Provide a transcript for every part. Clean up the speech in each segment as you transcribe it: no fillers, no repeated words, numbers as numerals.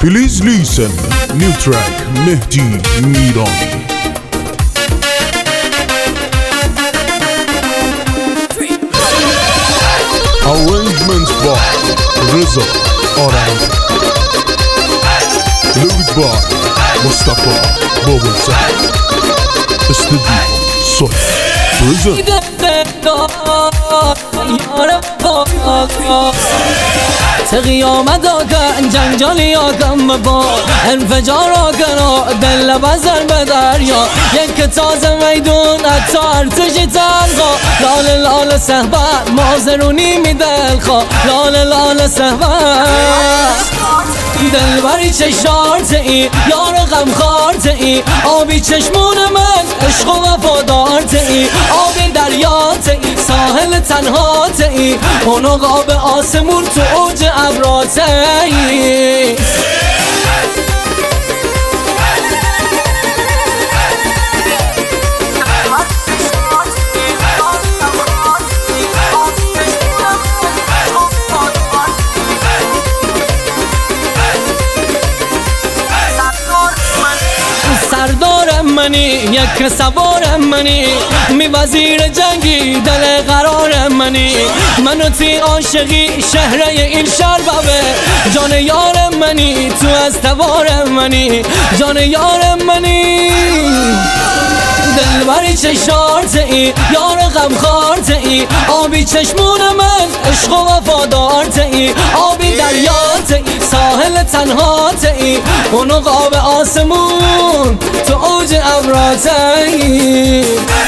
Please listen, new track مهدی میرانی. Arrangement by رضا آرنگ. Lyric by مصطفی بابلسر. استودیو سوی قیامت آکن جنجالی آکن با انفجار آکن و دل بزر به دریا یک تازه میدون حتی ارتش تلخا لال لال صحبت مازرونی می دلخوا لال لال صحبت دلبری چشارت ای یار غمخوارت ای آبی چشمون من عشق و وفادارت ای آب دریات ای ساحل تنهات ای اون قاب آسمون تو اوج ابرات ای سردارم منی یک سوارم منی می وزیر جنگی دل قرارم منی منو تی عاشقی شهره این شربه جان یارم منی تو از توارم منی جان یارم منی دلبری چشارت ای یار غمخوارت ای آبی چشمون من عشق و وفادارت ای آبی دریات ای ساحل تنهات ای اون قاب آسمون تو اوج ابرات ای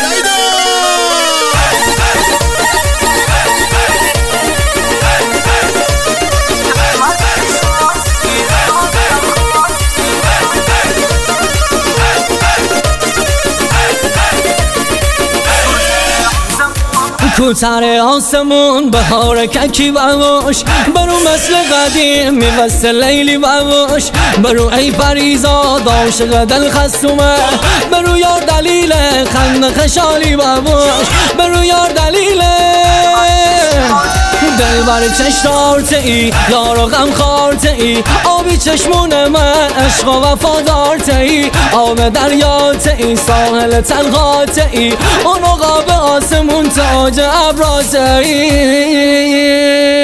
کوتر آسمون بهار ککی باش برو مثل قدیم میوصل لیلی باش برو ای پریزاد عاشق دل خستومه برو یار دلیل خند خشالی باش برو یار دلیل دلبر چشتارت ای یار و غمخوارت ای آبی چشمون من عشق و وفادارت ای آب دریات ای ساحل تلخات ای اون قاب آسمون تاج ابرات ای